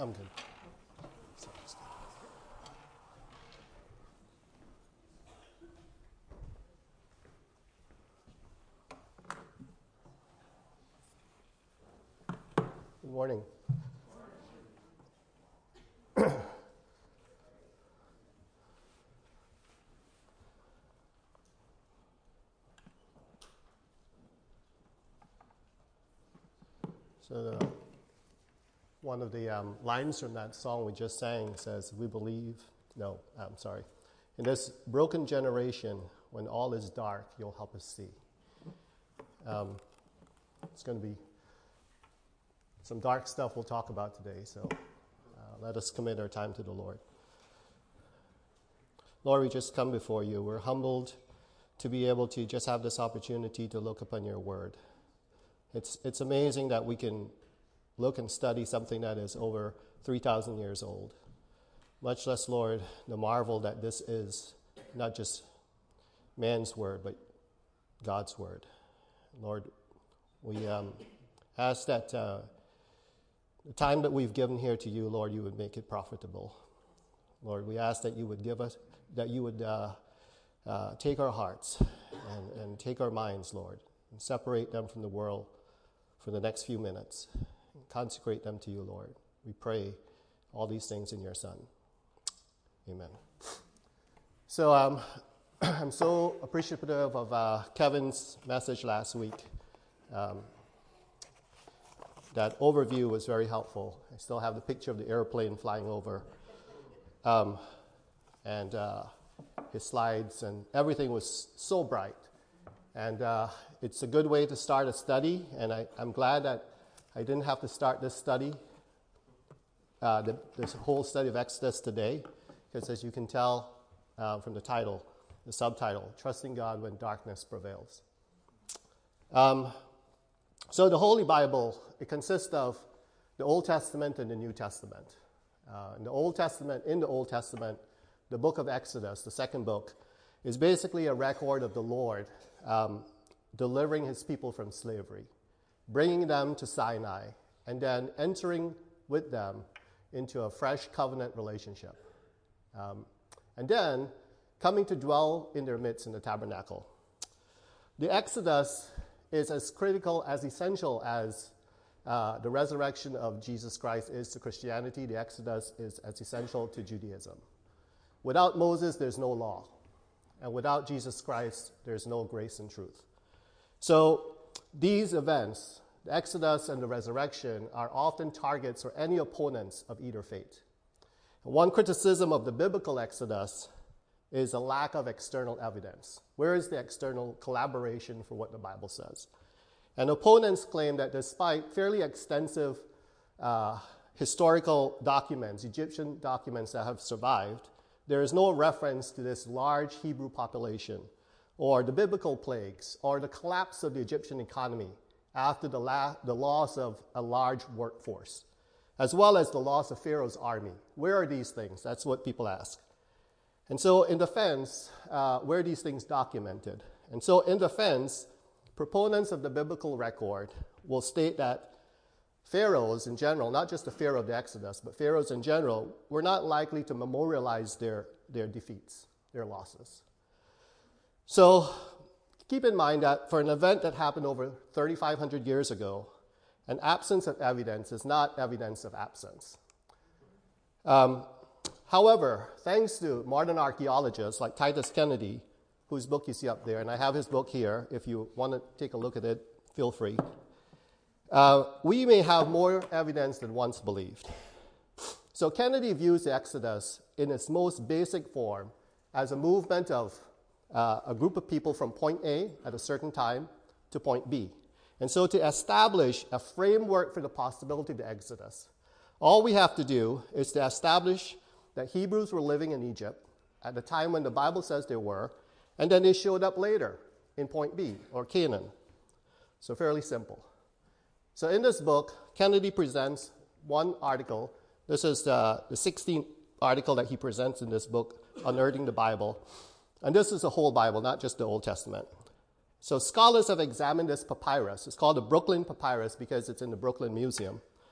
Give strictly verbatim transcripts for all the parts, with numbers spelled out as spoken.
I'm good. Good morning. So the, one of the um, lines from that song we just sang says, we believe, no, I'm sorry. In this broken generation, when all is dark, you'll help us see. Um, it's going to be some dark stuff we'll talk about today, so uh, let us commit our time to the Lord. Lord, we just come before you. We're humbled to be able to just have this opportunity to look upon your word. It's it's amazing that we can look and study something that is over three thousand years old. Much less, Lord, the marvel that this is not just man's word, but God's word. Lord, we um, ask that uh, the time that we've given here to you, Lord, you would make it profitable. Lord, we ask that you would give us, that you would uh, uh, take our hearts and, and take our minds, Lord, and separate them from the world for the next few minutes. And consecrate them to you, Lord. We pray all these things in your Son. Amen. So um, I'm so appreciative of uh, Kevin's message last week. Um, that overview was very helpful. I still have the picture of the airplane flying over. Um, and uh, his slides and everything was so bright. And uh, it's a good way to start a study, and I, I'm glad that I didn't have to start this study, uh, the, this whole study of Exodus today, because as you can tell uh, from the title, the subtitle, Trusting God When Darkness Prevails. Um, so the Holy Bible, it consists of the Old Testament and the New Testament. Uh, in the Old Testament, in the Old Testament, the book of Exodus, the second book, is basically a record of the Lord um, delivering his people from slavery, bringing them to Sinai, and then entering with them into a fresh covenant relationship. Um, and then coming to dwell in their midst in the tabernacle. The Exodus is as critical, as essential as uh, the resurrection of Jesus Christ is to Christianity. The Exodus is as essential to Judaism. Without Moses, there's no law. And without Jesus Christ, there's no grace and truth. So these events, the Exodus and the resurrection, are often targets for any opponents of either faith. One criticism of the biblical Exodus is a lack of external evidence. Where is the external collaboration for what the Bible says? And opponents claim that despite fairly extensive uh, historical documents, Egyptian documents that have survived, there is no reference to this large Hebrew population or the biblical plagues or the collapse of the Egyptian economy after the, la- the loss of a large workforce, as well as the loss of Pharaoh's army. Where are these things? That's what people ask. And so in defense, uh, where are these things documented? And so in defense, proponents of the biblical record will state that pharaohs in general, not just the Pharaoh of the Exodus, but pharaohs in general, were not likely to memorialize their, their defeats, their losses. So keep in mind that for an event that happened over thirty-five hundred years ago, an absence of evidence is not evidence of absence. Um, however, thanks to modern archaeologists like Titus Kennedy, whose book you see up there, and I have his book here. If you want to take a look at it, feel free. Uh, we may have more evidence than once believed. So Kennedy views the Exodus in its most basic form as a movement of uh, a group of people from point A at a certain time to point B. And so to establish a framework for the possibility of the Exodus, all we have to do is to establish that Hebrews were living in Egypt at the time when the Bible says they were, and then they showed up later in point B, or Canaan. So fairly simple. So in this book, Kennedy presents one article. This is the, the sixteenth article that he presents in this book, Unearthing the Bible. And this is the whole Bible, not just the Old Testament. So scholars have examined this papyrus. It's called the Brooklyn Papyrus because it's in the Brooklyn Museum.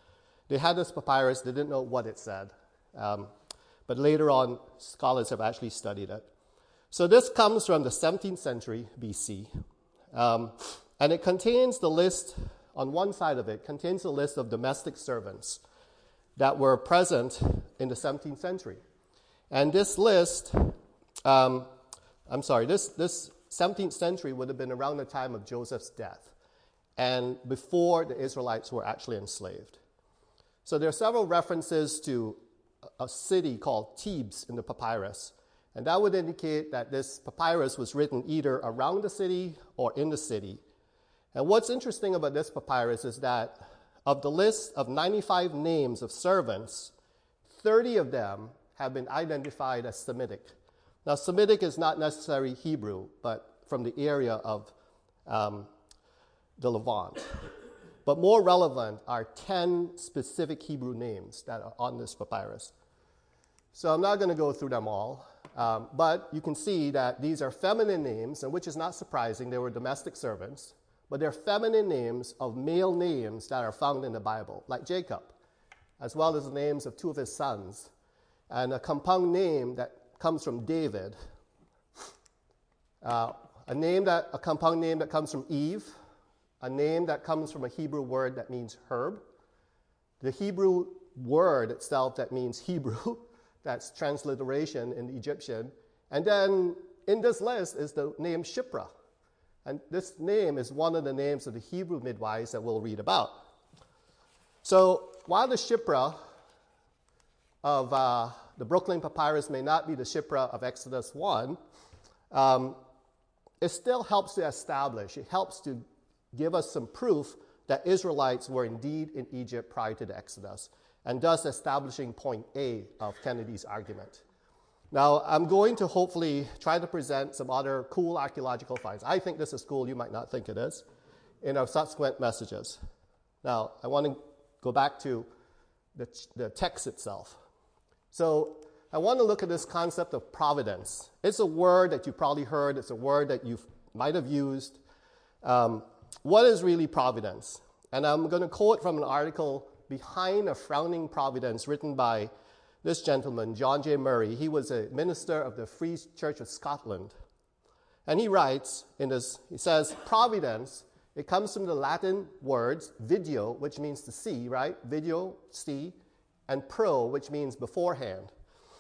They had this papyrus, they didn't know what it said. Um, but later on, scholars have actually studied it. So this comes from the seventeenth century B C. Um, and it contains the list, on one side of it, contains a list of domestic servants that were present in the seventeenth century. And this list, um, I'm sorry, this, this seventeenth century would have been around the time of Joseph's death and before the Israelites were actually enslaved. So there are several references to a city called Thebes in the papyrus, and that would indicate that this papyrus was written either around the city or in the city. And what's interesting about this papyrus is that of the list of ninety-five names of servants, thirty of them have been identified as Semitic. Now, Semitic is not necessarily Hebrew, but from the area of um, the Levant. But more relevant are ten specific Hebrew names that are on this papyrus. So I'm not going to go through them all, um, but you can see that these are feminine names, and which is not surprising. They were domestic servants, but they're feminine names of male names that are found in the Bible, like Jacob, as well as the names of two of his sons, and a compound name that comes from David, uh, a name that a compound name that comes from Eve, a name that comes from a Hebrew word that means herb, the Hebrew word itself that means Hebrew, that's transliteration in Egyptian, and then in this list is the name Shiphrah. And this name is one of the names of the Hebrew midwives that we'll read about. So while the Shiphrah of uh, the Brooklyn Papyrus may not be the Shiphrah of Exodus one, um, it still helps to establish, it helps to give us some proof that Israelites were indeed in Egypt prior to the Exodus, and thus establishing point A of Kennedy's argument. Now, I'm going to hopefully try to present some other cool archaeological finds. I think this is cool, you might not think it is, in our subsequent messages. Now, I want to go back to the, the text itself. So I want to look at this concept of providence. It's a word that you probably heard. It's a word that you might have used. Um, what is really providence? And I'm going to quote from an article, Behind a Frowning Providence, written by this gentleman, John J. Murray. He was a minister of the Free Church of Scotland. And he writes in this, he says, providence, it comes from the Latin words video, which means to see, right? Video, see, and pro, which means beforehand.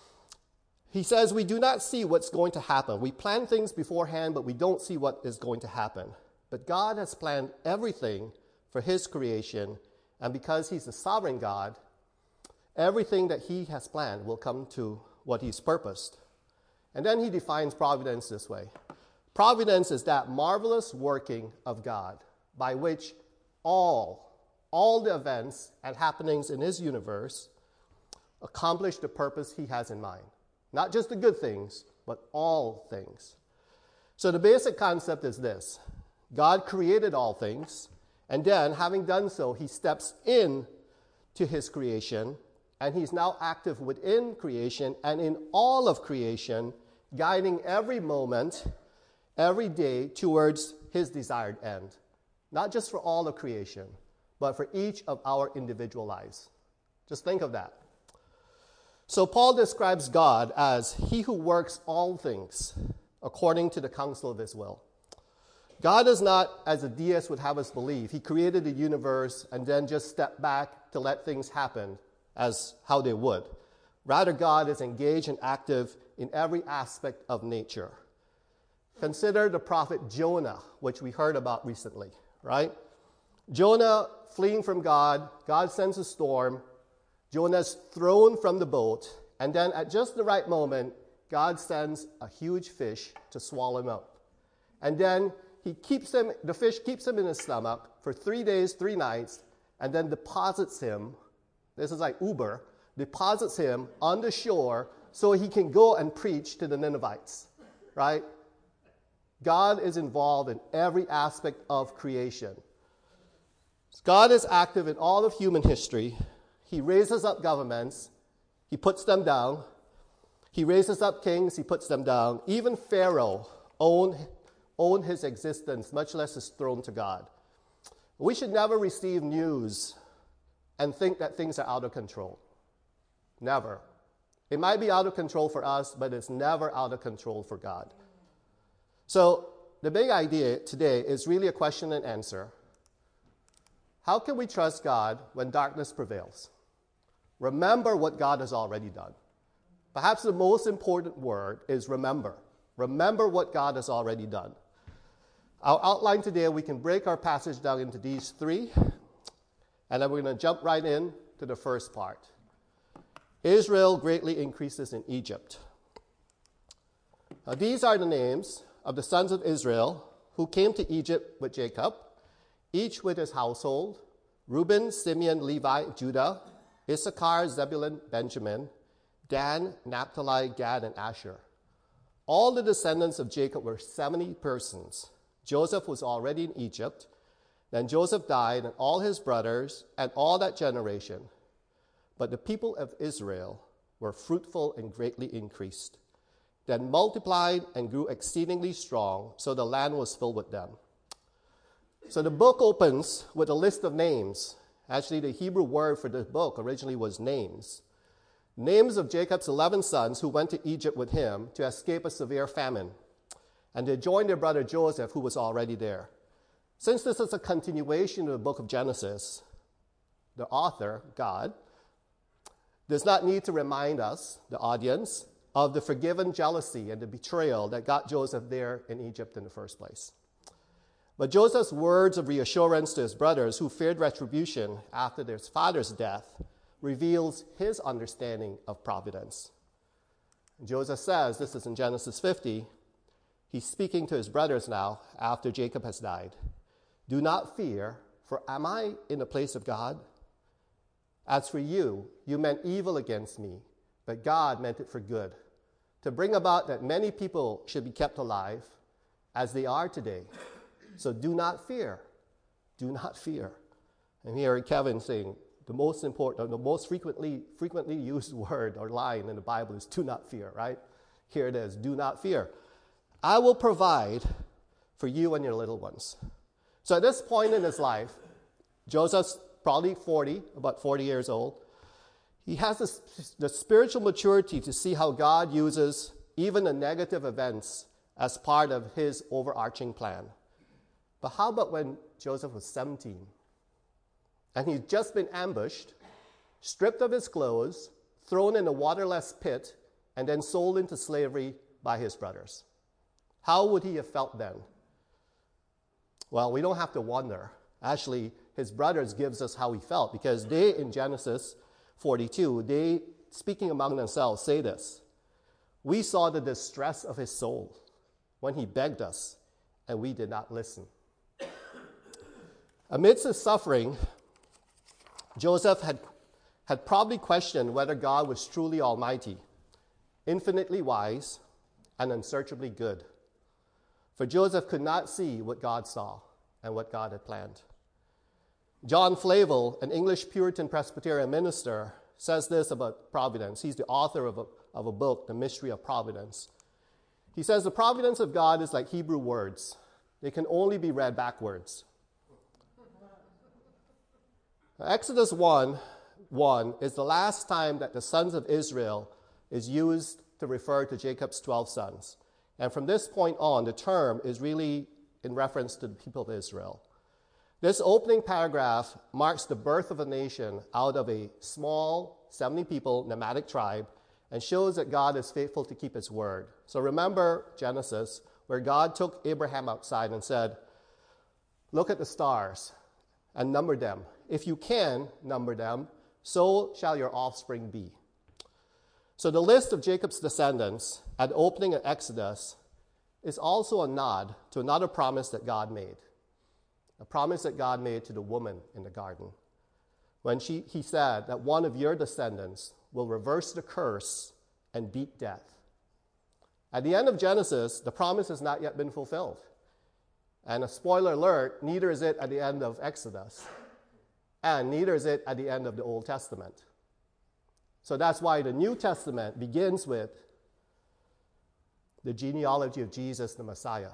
He says, we do not see what's going to happen. We plan things beforehand, but we don't see what is going to happen. But God has planned everything for his creation, and because he's the sovereign God, everything that he has planned will come to what he's purposed. And then he defines providence this way. Providence is that marvelous working of God by which all, all the events and happenings in his universe accomplish the purpose he has in mind. Not just the good things, but all things. So the basic concept is this. God created all things, and then, having done so, he steps in to his creation, and he's now active within creation and in all of creation, guiding every moment, every day towards his desired end. Not just for all of creation, but for each of our individual lives. Just think of that. So Paul describes God as he who works all things according to the counsel of his will. God is not, as a deist would have us believe, he created the universe and then just stepped back to let things happen as how they would. Rather, God is engaged and active in every aspect of nature. Consider the prophet Jonah, which we heard about recently, right? Jonah fleeing from God, God sends a storm, Jonah is thrown from the boat, and then at just the right moment, God sends a huge fish to swallow him up. And then he keeps him, the fish keeps him in his stomach for three days, three nights, and then deposits him, this is like Uber, deposits him on the shore so he can go and preach to the Ninevites, right? God is involved in every aspect of creation. God is active in all of human history. He raises up governments, he puts them down. He raises up kings, he puts them down. Even Pharaoh owned own his existence, much less his throne to God. We should never receive news and think that things are out of control. Never. It might be out of control for us, but it's never out of control for God. So the big idea today is really a question and answer. How can we trust God when darkness prevails? Remember what God has already done. Perhaps the most important word is remember. Remember what God has already done. Our outline today, we can break our passage down into these three, and then we're going to jump right in to the first part. Israel greatly increases in Egypt. Now, these are the names of the sons of Israel who came to Egypt with Jacob, each with his household: Reuben, Simeon, Levi, Judah, Issachar, Zebulun, Benjamin, Dan, Naphtali, Gad, and Asher. All the descendants of Jacob were seventy persons. Joseph was already in Egypt. Then Joseph died, and all his brothers, and all that generation. But the people of Israel were fruitful and greatly increased, then multiplied and grew exceedingly strong, so the land was filled with them. So the book opens with a list of names. Actually, the Hebrew word for the book originally was names. Names of Jacob's eleven sons who went to Egypt with him to escape a severe famine. And they joined their brother Joseph, who was already there. Since this is a continuation of the book of Genesis, the author, God, does not need to remind us, the audience, of the forgiven jealousy and the betrayal that got Joseph there in Egypt in the first place. But Joseph's words of reassurance to his brothers who feared retribution after their father's death reveals his understanding of providence. Joseph says, this is in Genesis fifty, he's speaking to his brothers now after Jacob has died. Do not fear, for am I in the place of God? As for you, you meant evil against me, but God meant it for good, to bring about that many people should be kept alive, as they are today. So do not fear. Do not fear. And here Kevin saying the most important, the most frequently frequently used word or line in the Bible is do not fear, right? Here it is, do not fear. I will provide for you and your little ones. So at this point in his life, Joseph's probably forty, about forty years old. He has this, the spiritual maturity to see how God uses even the negative events as part of his overarching plan. But how about when Joseph was seventeen? And he's just been ambushed, stripped of his clothes, thrown in a waterless pit, and then sold into slavery by his brothers. How would he have felt then? Well, we don't have to wonder. Actually, his brothers gives us how he felt, because they, in Genesis forty-two, they, speaking among themselves, say this: we saw the distress of his soul when he begged us, and we did not listen. Amidst his suffering, Joseph had, had probably questioned whether God was truly almighty, infinitely wise, and unsearchably good. For Joseph could not see what God saw and what God had planned. John Flavel, an English Puritan Presbyterian minister, says this about providence. He's the author of a, of a book, The Mystery of Providence. He says, the providence of God is like Hebrew words. They can only be read backwards. Exodus one, one is the last time that the sons of Israel is used to refer to Jacob's twelve sons. And from this point on, the term is really in reference to the people of Israel. This opening paragraph marks the birth of a nation out of a small, seventy people nomadic tribe, and shows that God is faithful to keep his word. So remember Genesis, where God took Abraham outside and said, look at the stars and number them. If you can number them, so shall your offspring be. So the list of Jacob's descendants at the opening of Exodus is also a nod to another promise that God made. A promise that God made to the woman in the garden, when she, he said that one of your descendants will reverse the curse and beat death. At the end of Genesis, the promise has not yet been fulfilled. And a spoiler alert, neither is it at the end of Exodus, and neither is it at the end of the Old Testament. So that's why the New Testament begins with the genealogy of Jesus, the Messiah,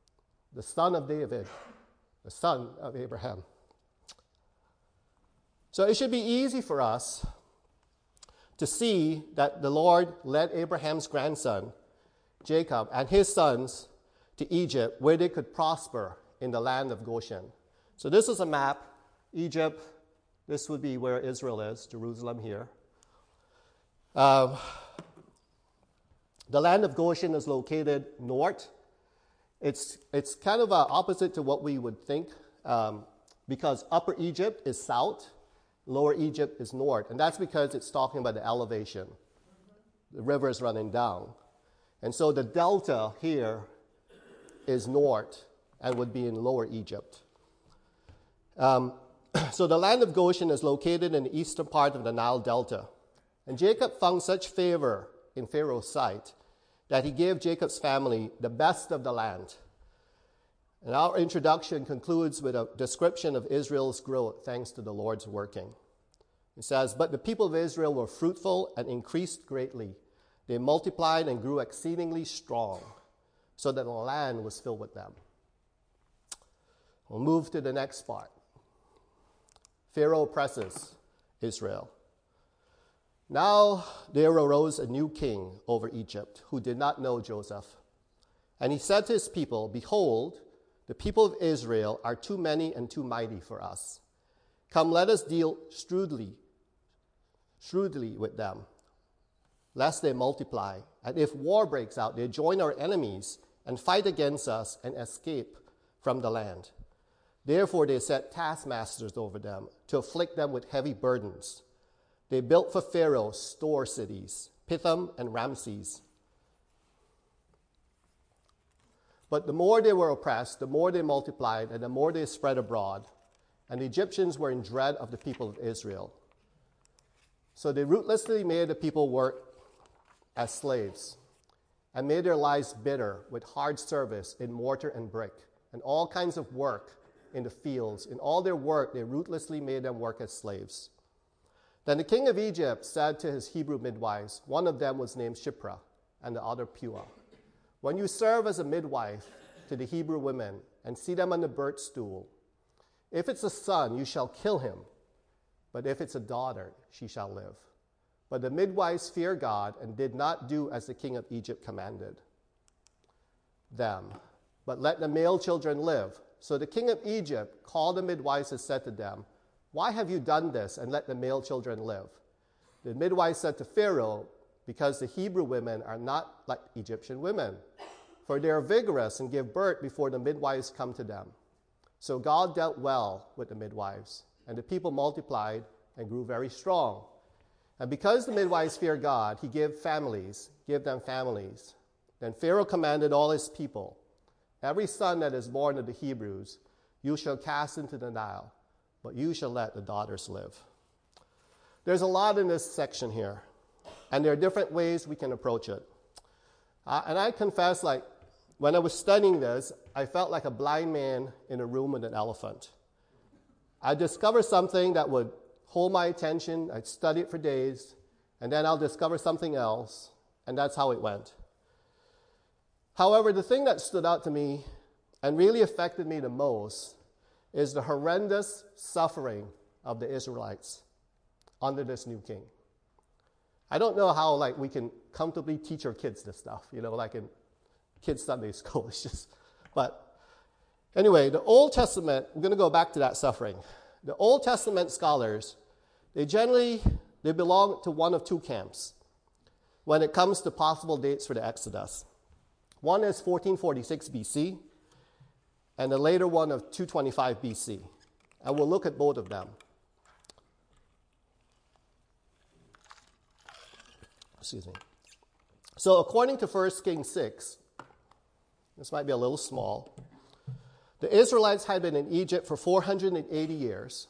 the son of David, the son of Abraham. So it should be easy for us to see that the Lord led Abraham's grandson, Jacob, and his sons to Egypt, where they could prosper in the land of Goshen. So this is a map. Egypt, this would be where Israel is, Jerusalem here. Um, the land of Goshen is located north. It's, it's kind of uh, opposite to what we would think, um, because Upper Egypt is south, Lower Egypt is north. And that's because it's talking about the elevation. The river is running down. And so the delta here is north and would be in Lower Egypt. Um, so the land of Goshen is located in the eastern part of the Nile Delta. And Jacob found such favor in Pharaoh's sight that he gave Jacob's family the best of the land. And our introduction concludes with a description of Israel's growth thanks to the Lord's working. It says, "But the people of Israel were fruitful and increased greatly. They multiplied and grew exceedingly strong, so that the land was filled with them." We'll move to the next part. Pharaoh oppresses Israel. Now there arose a new king over Egypt who did not know Joseph. And he said to his people, "Behold, the people of Israel are too many and too mighty for us. Come, let us deal shrewdly, shrewdly with them, lest they multiply. And if war breaks out, they join our enemies and fight against us and escape from the land." Therefore they set taskmasters over them to afflict them with heavy burdens. They built for Pharaoh store cities, Pithom and Ramses. But the more they were oppressed, the more they multiplied, and the more they spread abroad. And the Egyptians were in dread of the people of Israel. So they ruthlessly made the people work as slaves and made their lives bitter with hard service in mortar and brick and all kinds of work in the fields. In all their work, they ruthlessly made them work as slaves. Then the king of Egypt said to his Hebrew midwives, one of them was named Shiphrah and the other Puah, "When you serve as a midwife to the Hebrew women and see them on the birth stool, if it's a son, you shall kill him, but if it's a daughter, she shall live." But the midwives feared God and did not do as the king of Egypt commanded them, but let the male children live. So the king of Egypt called the midwives and said to them, "Why have you done this and let the male children live?" The midwives said to Pharaoh, "Because the Hebrew women are not like Egyptian women, for they are vigorous and give birth before the midwives come to them." So God dealt well with the midwives, and the people multiplied and grew very strong. And because the midwives feared God, he gave families, gave them families. Then Pharaoh commanded all his people, "Every son that is born of the Hebrews, you shall cast into the Nile, but you shall let the daughters live." There's a lot in this section here, and there are different ways we can approach it. Uh, and I confess, like, when I was studying this, I felt like a blind man in a room with an elephant. I discovered something that would hold my attention. I'd study it for days, and then I'll discover something else, and that's how it went. However, the thing that stood out to me and really affected me the most is the horrendous suffering of the Israelites under this new king. I don't know how, like, we can comfortably teach our kids this stuff, you know, like in kids' Sunday school. It's just, but anyway, the Old Testament, I'm going to go back to that suffering. The Old Testament scholars, they generally, they belong to one of two camps when it comes to possible dates for the Exodus. One is fourteen forty-six B C, and the later one of two twenty-five B C. And we'll look at both of them. Excuse me. So according to First Kings six, this might be a little small, the Israelites had been in Egypt for four hundred eighty years.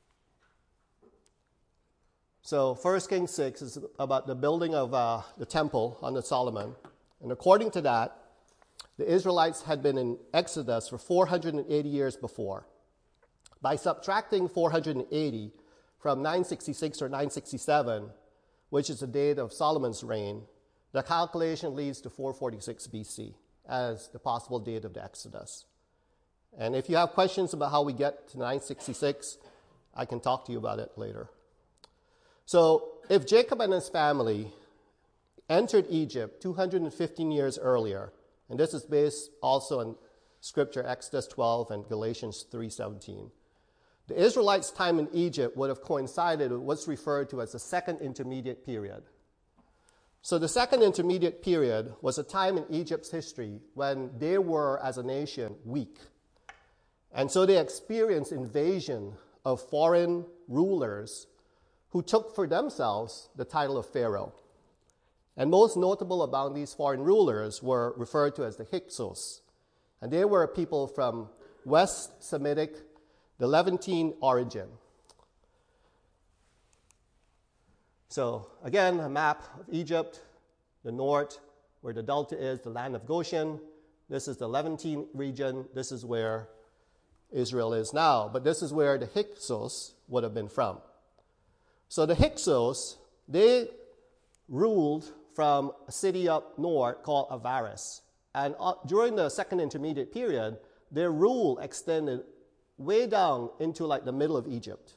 So First Kings six is about the building of uh, the temple under Solomon. And according to that, the Israelites had been in Exodus for four hundred eighty years before. By subtracting four hundred eighty from nine sixty-six or nine sixty-seven, which is the date of Solomon's reign, the calculation leads to four forty-six B C as the possible date of the Exodus. And if you have questions about how we get to nine sixty-six, I can talk to you about it later. So if Jacob and his family entered Egypt two hundred fifteen years earlier, and this is based also on Scripture, Exodus twelve and Galatians three seventeen, the Israelites' time in Egypt would have coincided with what's referred to as the second intermediate period. So the second intermediate period was a time in Egypt's history when they were, as a nation, weak. And so they experienced invasion of foreign rulers who took for themselves the title of Pharaoh. And most notable among these foreign rulers were referred to as the Hyksos. And they were people from West Semitic, the Levantine origin. So again, a map of Egypt, the north, where the delta is, the land of Goshen. This is the Levantine region. This is where Israel is now. But this is where the Hyksos would have been from. So the Hyksos, they ruled from a city up north called Avaris. And uh, during the second intermediate period, their rule extended way down into like the middle of Egypt.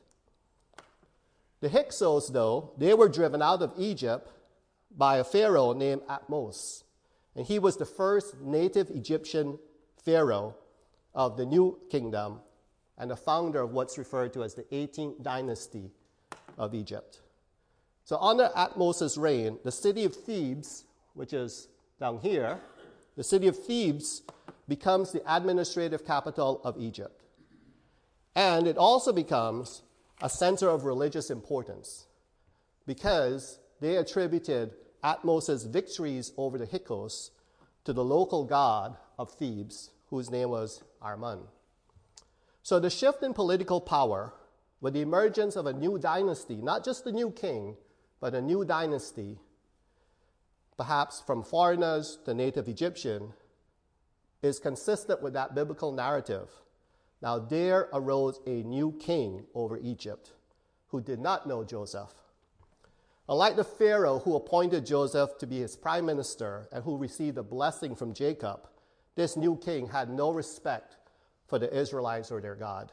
The Hyksos, though, they were driven out of Egypt by a pharaoh named Atmos. And he was the first native Egyptian pharaoh of the new kingdom and the founder of what's referred to as the eighteenth dynasty of Egypt. So under Atmos' reign, the city of Thebes, which is down here, the city of Thebes becomes the administrative capital of Egypt. And it also becomes a center of religious importance because they attributed Atmos' victories over the Hyksos to the local god of Thebes, whose name was Amon. So the shift in political power with the emergence of a new dynasty, not just a new king, but a new dynasty, perhaps from foreigners to native Egyptian, is consistent with that biblical narrative. Now there arose a new king over Egypt who did not know Joseph. Unlike the Pharaoh who appointed Joseph to be his prime minister and who received a blessing from Jacob, this new king had no respect for the Israelites or their God.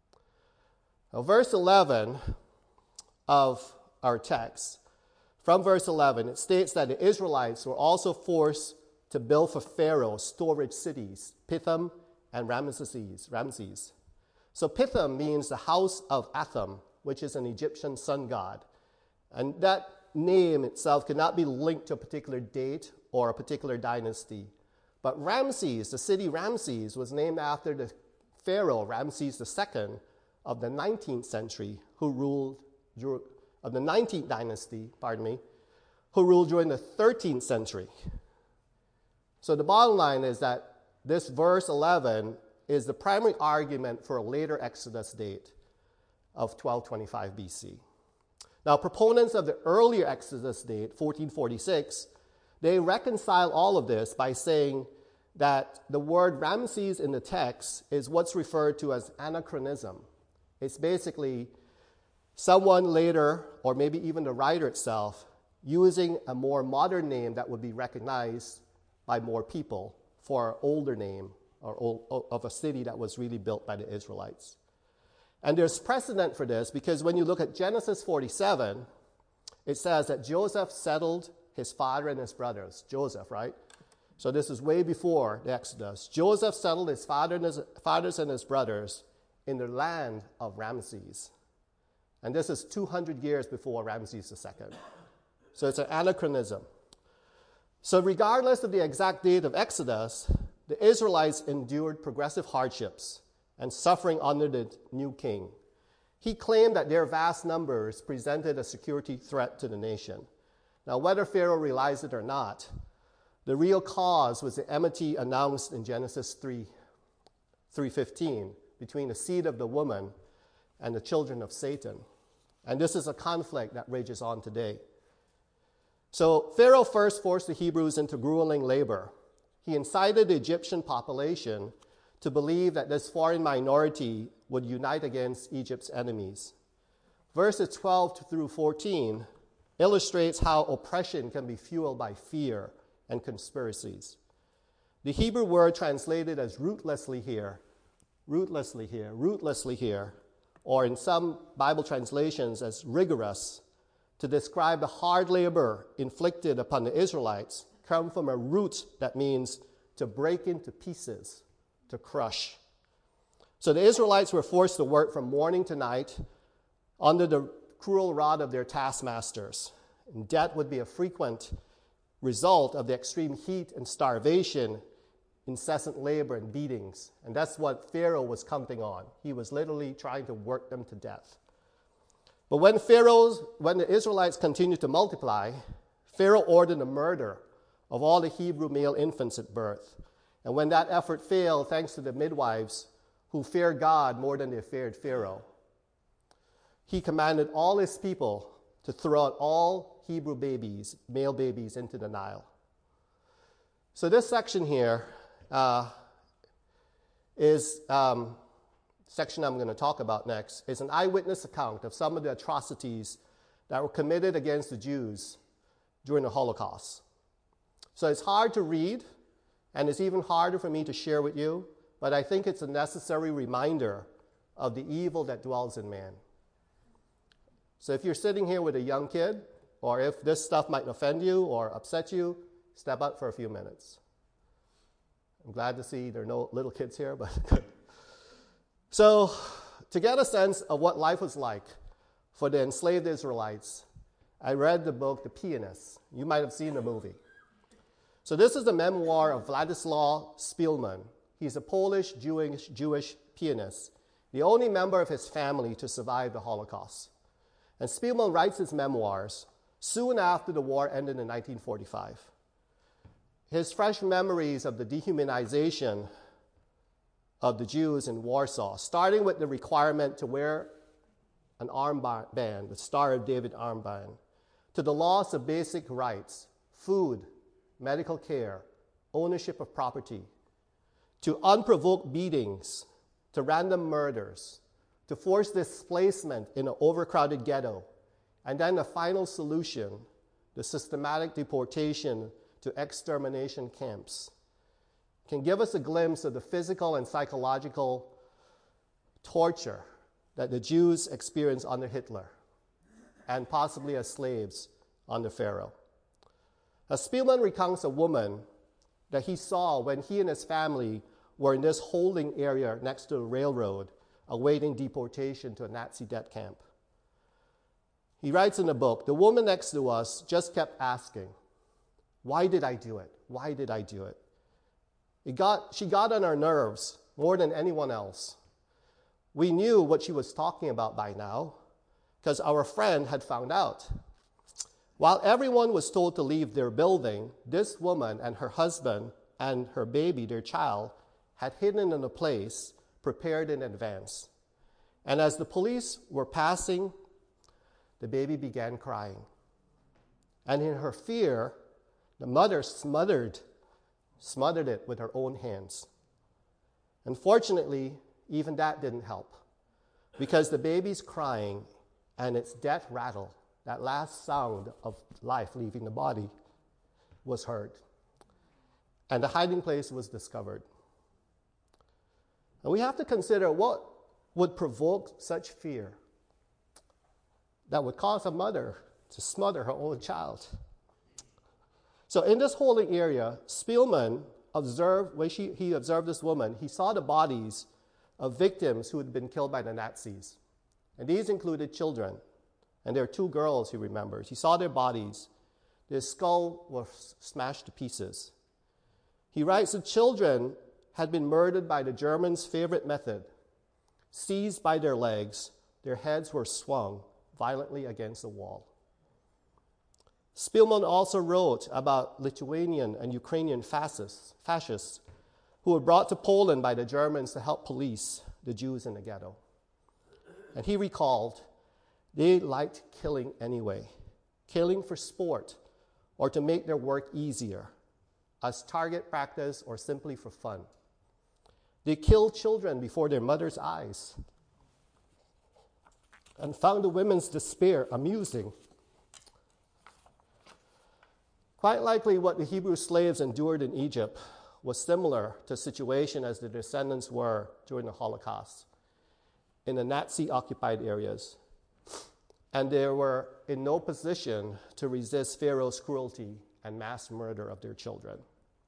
Now, verse eleven of our text, from verse eleven, it states that the Israelites were also forced to build for Pharaoh storage cities, Pithom and Ramesses. Ramses. So Pithom means the house of Atham, which is an Egyptian sun god. And that name itself cannot be linked to a particular date or a particular dynasty. But Ramses, the city Ramses, was named after the Pharaoh Ramses the Second of the nineteenth century, who ruled of the nineteenth dynasty, pardon me, who ruled during the thirteenth century. So the bottom line is that this verse eleven is the primary argument for a later Exodus date of twelve twenty-five B C. Now, proponents of the earlier Exodus date, fourteen forty-six, they reconcile all of this by saying that the word Ramses in the text is what's referred to as anachronism. It's basically someone later, or maybe even the writer itself, using a more modern name that would be recognized by more people for an older name or old, of a city that was really built by the Israelites. And there's precedent for this because when you look at Genesis forty-seven, it says that Joseph settled his father and his brothers. Joseph, right? So this is way before the Exodus. Joseph settled his father and his fathers and his brothers in the land of Ramses. And this is two hundred years before Ramses the Second. So it's an anachronism. So regardless of the exact date of Exodus, the Israelites endured progressive hardships and suffering under the new king. He claimed that their vast numbers presented a security threat to the nation. Now, whether Pharaoh realized it or not, the real cause was the enmity announced in Genesis three fifteen between the seed of the woman and the children of Satan. And this is a conflict that rages on today. So Pharaoh first forced the Hebrews into grueling labor. He incited the Egyptian population to believe that this foreign minority would unite against Egypt's enemies. Verses twelve through fourteen illustrates how oppression can be fueled by fear and conspiracies. The Hebrew word translated as rootlessly here, rootlessly here, rootlessly here, or in some Bible translations as rigorous, to describe the hard labor inflicted upon the Israelites, come from a root that means to break into pieces, to crush. So the Israelites were forced to work from morning to night under the cruel rod of their taskmasters. And death would be a frequent result of the extreme heat and starvation, incessant labor and beatings. And that's what Pharaoh was counting on. He was literally trying to work them to death. But when Pharaoh's, when the Israelites continued to multiply, Pharaoh ordered the murder of all the Hebrew male infants at birth. And when that effort failed, thanks to the midwives who feared God more than they feared Pharaoh, he commanded all his people to throw out all Hebrew babies, male babies, into the Nile. So this section here uh, is um, section I'm going to talk about next, is an eyewitness account of some of the atrocities that were committed against the Jews during the Holocaust. So it's hard to read, and it's even harder for me to share with you, but I think it's a necessary reminder of the evil that dwells in man. So if you're sitting here with a young kid, or if this stuff might offend you or upset you, step out for a few minutes. I'm glad to see there are no little kids here, but good. So to get a sense of what life was like for the enslaved Israelites, I read the book, The Pianist. You might have seen the movie. So this is the memoir of Władysław Szpilman. He's a Polish Jewish, Jewish pianist, the only member of his family to survive the Holocaust. And Szpilman writes his memoirs soon after the war ended in nineteen forty-five. His fresh memories of the dehumanization of the Jews in Warsaw, starting with the requirement to wear an armband, the Star of David armband, to the loss of basic rights, food, medical care, ownership of property, to unprovoked beatings, to random murders, to forced displacement in an overcrowded ghetto, and then the final solution, the systematic deportation to extermination camps, can give us a glimpse of the physical and psychological torture that the Jews experienced under Hitler, and possibly as slaves under Pharaoh. Now, Szpilman recounts a woman that he saw when he and his family were in this holding area next to a railroad, awaiting deportation to a Nazi death camp. He writes in the book, the woman next to us just kept asking, why did I do it? Why did I do it? It got, she got on our nerves more than anyone else. We knew what she was talking about by now because our friend had found out. While everyone was told to leave their building, this woman and her husband and her baby, their child, had hidden in a place prepared in advance. And as the police were passing, the baby began crying. And in her fear, the mother smothered, smothered it with her own hands. Unfortunately, even that didn't help, because the baby's crying and its death rattle, that last sound of life leaving the body, was heard. And the hiding place was discovered. And we have to consider what would provoke such fear that would cause a mother to smother her own child. So in this holding area, Szpilman observed, when she, he observed this woman, he saw the bodies of victims who had been killed by the Nazis. And these included children. And there are two girls, he remembers. He saw their bodies. Their skull was smashed to pieces. He writes the children had been murdered by the Germans' favorite method. Seized by their legs, their heads were swung violently against the wall. Szpilman also wrote about Lithuanian and Ukrainian fascists, fascists who were brought to Poland by the Germans to help police the Jews in the ghetto. And he recalled, they liked killing anyway, killing for sport or to make their work easier, as target practice or simply for fun. They killed children before their mothers' eyes and found the women's despair amusing. Quite likely what the Hebrew slaves endured in Egypt was similar to the situation as the descendants were during the Holocaust. in the Nazi-occupied areas, and they were in no position to resist Pharaoh's cruelty and mass murder of their children.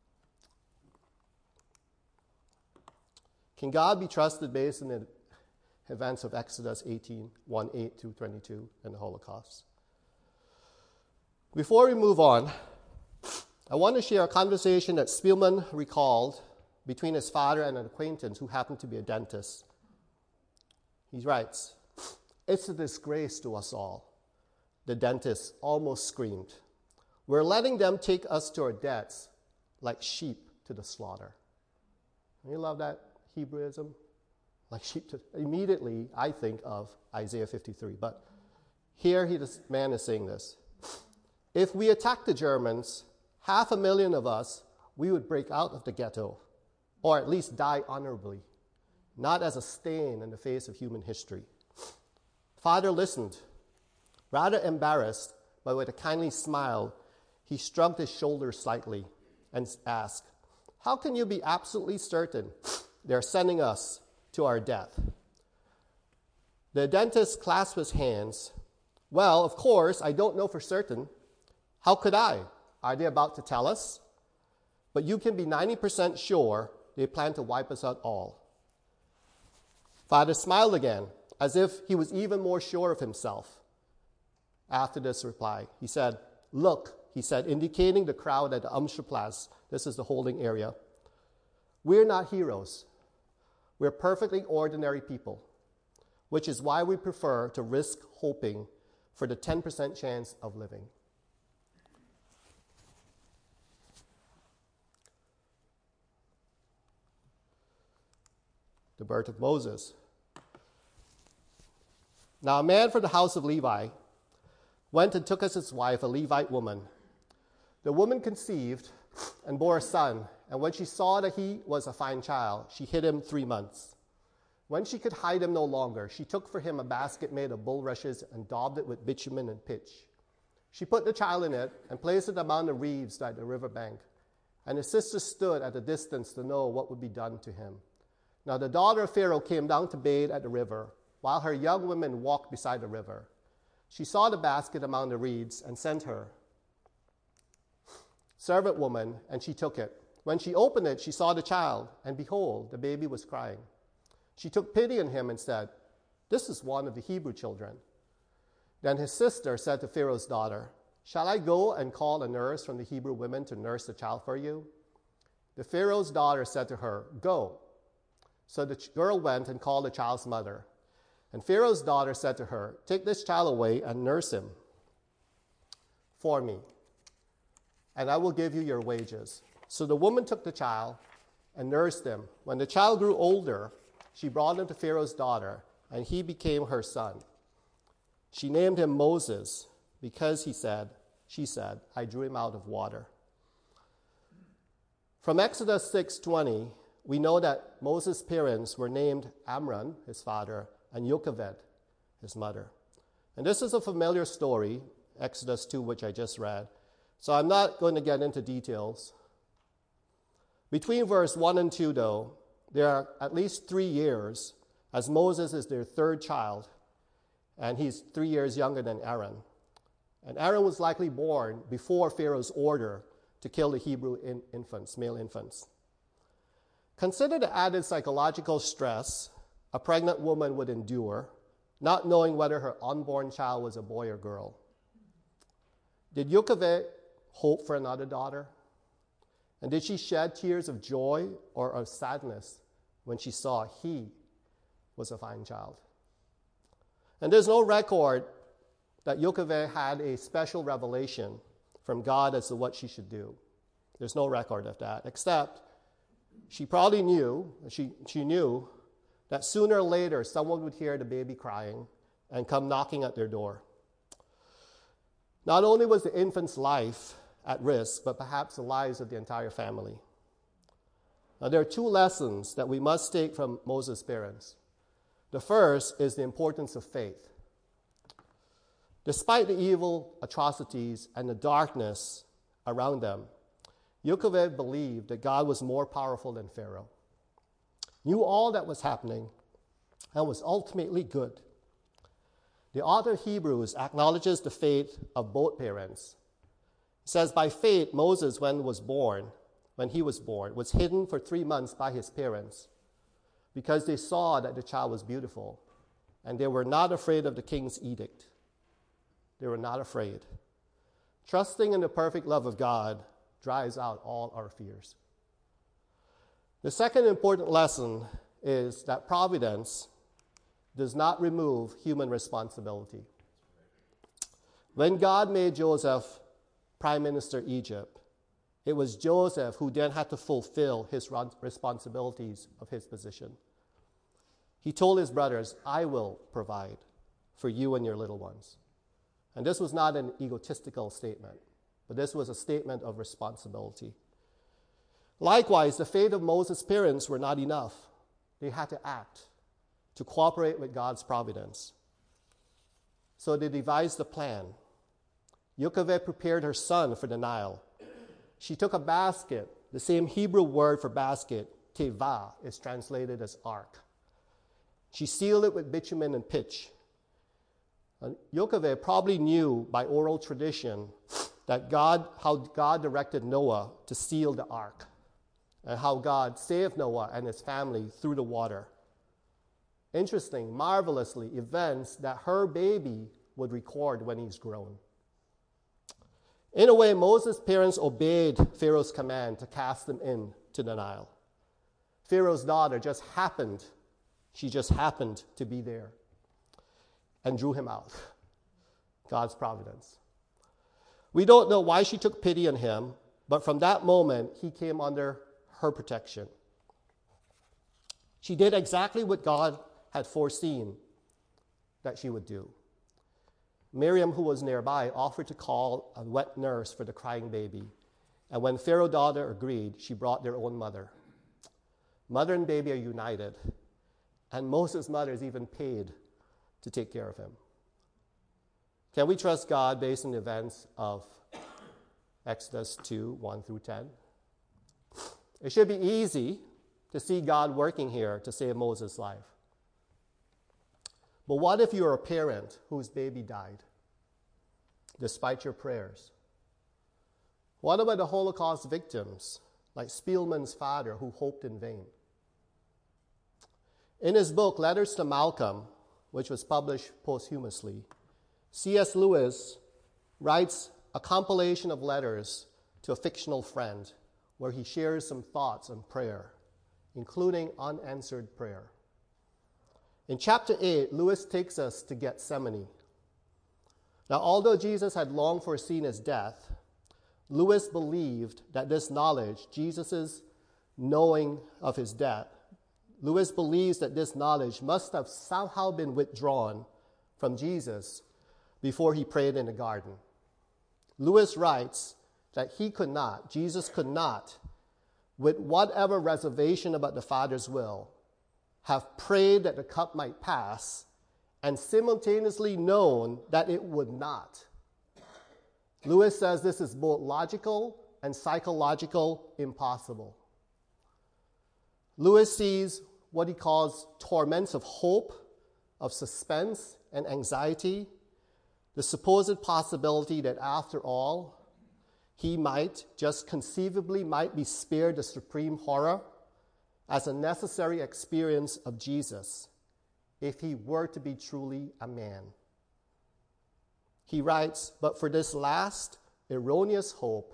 Can God be trusted based on the events of Exodus eighteen, one, eight to twenty-two, and the Holocaust? Before we move on, I want to share a conversation that Spielman recalled between his father and an acquaintance who happened to be a dentist. He writes, "It's a disgrace to us all," the dentist almost screamed. "We're letting them take us to our debts like sheep to the slaughter." You love that Hebraism? Like sheep to... Immediately, I think of Isaiah fifty-three. But here he, this man is saying this. "If we attack the Germans, half a million of us, we would break out of the ghetto, or at least die honorably, not as a stain in the face of human history." Father listened. Rather embarrassed, but with a kindly smile, he shrugged his shoulders slightly and asked, "How can you be absolutely certain they're sending us to our death?" The dentist clasped his hands. "Well, of course, I don't know for certain. How could I? Are they about to tell us? But you can be ninety percent sure they plan to wipe us out all." Father smiled again, as if he was even more sure of himself. After this reply, he said, "Look," he said, indicating the crowd at the Amtsplatz. This is the holding area. "We're not heroes. We're perfectly ordinary people, which is why we prefer to risk hoping for the ten percent chance of living." The birth of Moses. Now a man from the house of Levi went and took as his wife a Levite woman. The woman conceived and bore a son, and when she saw that he was a fine child, she hid him three months. When she could hide him no longer, she took for him a basket made of bulrushes and daubed it with bitumen and pitch. She put the child in it and placed it among the reeds at the river bank, and his sister stood at a distance to know what would be done to him. Now the daughter of Pharaoh came down to bathe at the river, while her young women walked beside the river. She saw the basket among the reeds and sent her servant woman, and she took it. When she opened it, she saw the child, and behold, the baby was crying. She took pity on him and said, "This is one of the Hebrew children." Then his sister said to Pharaoh's daughter, "Shall I go and call a nurse from the Hebrew women to nurse the child for you?" The Pharaoh's daughter said to her, "Go." So the girl went and called the child's mother. And Pharaoh's daughter said to her, "Take this child away and nurse him for me, and I will give you your wages." So the woman took the child and nursed him. When the child grew older, she brought him to Pharaoh's daughter, and he became her son. She named him Moses because he said, she said, "I drew him out of water." From Exodus six twenty, we know that Moses' parents were named Amram, his father, and Yocheved, his mother. And this is a familiar story, Exodus two, which I just read. So I'm not going to get into details. Between verse one and two, though, there are at least three years, as Moses is their third child, and he's three years younger than Aaron. And Aaron was likely born before Pharaoh's order to kill the Hebrew in- infants, male infants. Consider the added psychological stress a pregnant woman would endure, not knowing whether her unborn child was a boy or girl. Did Yocheved hope for another daughter? And did she shed tears of joy or of sadness when she saw he was a fine child? And there's no record that Yocheved had a special revelation from God as to what she should do. There's no record of that, except she probably knew, she, she knew that sooner or later someone would hear the baby crying and come knocking at their door. Not only was the infant's life at risk, but perhaps the lives of the entire family. Now, there are two lessons that we must take from Moses' parents. The first is the importance of faith. Despite the evil atrocities and the darkness around them, Yocheved believed that God was more powerful than Pharaoh, knew all that was happening, and was ultimately good. The author of Hebrews acknowledges the faith of both parents. It says, by faith, Moses, when was born, when he was born, was hidden for three months by his parents because they saw that the child was beautiful, and they were not afraid of the king's edict. They were not afraid. Trusting in the perfect love of God drives out all our fears. The second important lesson is that providence does not remove human responsibility. When God made Joseph Prime Minister of Egypt, it was Joseph who then had to fulfill his responsibilities of his position. He told his brothers, I will provide for you and your little ones. And this was not an egotistical statement, but this was a statement of responsibility. Likewise, the faith of Moses' parents were not enough. They had to act to cooperate with God's providence. So they devised a plan. Jochebed prepared her son for the Nile. She took a basket. The same Hebrew word for basket, teva, is translated as ark. She sealed it with bitumen and pitch. And Jochebed probably knew by oral tradition that God, how God directed Noah to seal the ark, and how God saved Noah and his family through the water. Interesting, marvelously, events that her baby would record when he's grown. In a way, Moses' parents obeyed Pharaoh's command to cast him into the Nile. Pharaoh's daughter just happened, she just happened to be there and drew him out. God's providence. We don't know why she took pity on him, but from that moment, he came under her protection. She did exactly what God had foreseen that she would do. Miriam, who was nearby, offered to call a wet nurse for the crying baby. And when Pharaoh's daughter agreed, she brought their own mother. Mother and baby are united. And Moses' mother is even paid to take care of him. Can we trust God based on the events of Exodus two, one through ten? It should be easy to see God working here to save Moses' life. But what if you're a parent whose baby died, despite your prayers? What about the Holocaust victims, like Spielman's father, who hoped in vain? In his book, Letters to Malcolm, which was published posthumously, C S Lewis writes a compilation of letters to a fictional friend where he shares some thoughts on prayer, including unanswered prayer. In chapter eight, Lewis takes us to Gethsemane. Now, although Jesus had long foreseen his death, Lewis believed that this knowledge, Jesus' knowing of his death, Lewis believes that this knowledge must have somehow been withdrawn from Jesus before he prayed in the garden. Lewis writes that he could not, Jesus could not, with whatever reservation about the Father's will, have prayed that the cup might pass and simultaneously known that it would not. Lewis says this is both logical and psychological impossible. Lewis sees what he calls torments of hope, of suspense and anxiety, the supposed possibility that after all, he might, just conceivably, might be spared the supreme horror as a necessary experience of Jesus if he were to be truly a man. He writes, but for this last erroneous hope,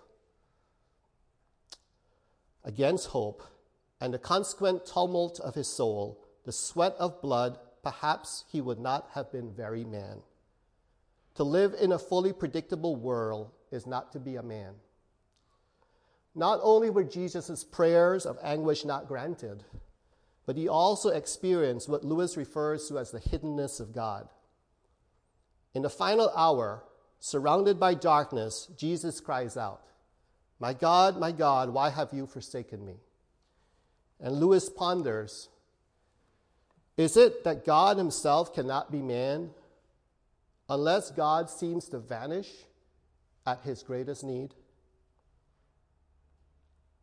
against hope, and the consequent tumult of his soul, the sweat of blood, perhaps he would not have been very man. To live in a fully predictable world is not to be a man. Not only were Jesus' prayers of anguish not granted, but he also experienced what Lewis refers to as the hiddenness of God. In the final hour, surrounded by darkness, Jesus cries out, "My God, my God, why have you forsaken me?" And Lewis ponders, is it that God himself cannot be man unless God seems to vanish at his greatest need?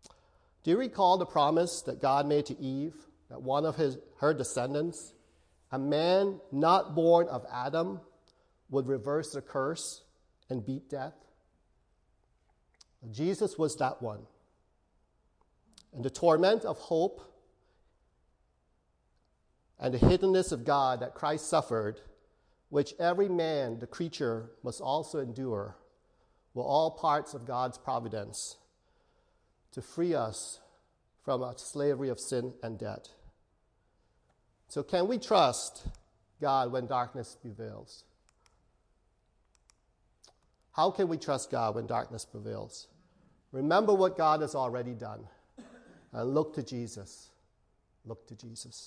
Do you recall the promise that God made to Eve that one of his, her descendants, a man not born of Adam would reverse the curse and beat death? Jesus was that one. And the torment of hope and the hiddenness of God that Christ suffered, which every man, the creature, must also endure, were all parts of God's providence to free us from a slavery of sin and debt. So can we trust God when darkness prevails? How can we trust God when darkness prevails? Remember what God has already done and look to Jesus. Look to Jesus.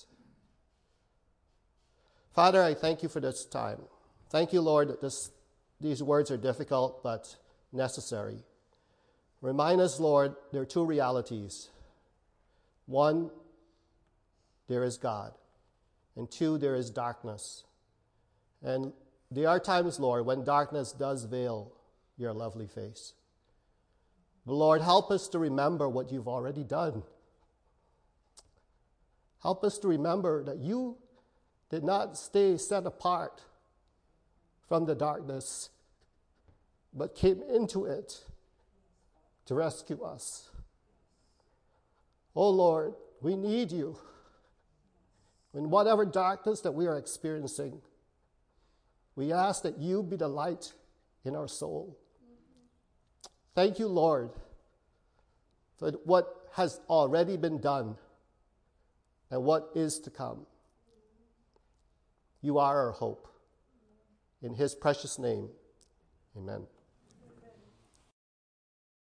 Father, I thank you for this time. Thank you, Lord, that this, these words are difficult but necessary. Remind us, Lord, there are two realities. One, there is God. And two, there is darkness. And there are times, Lord, when darkness does veil your lovely face. But Lord, help us to remember what you've already done. Help us to remember that you did not stay set apart from the darkness, but came into it to rescue us. Oh Lord, we need you. In whatever darkness that we are experiencing, we ask that you be the light in our soul. Thank you, Lord, for what has already been done and what is to come. You are our hope. In his precious name, amen.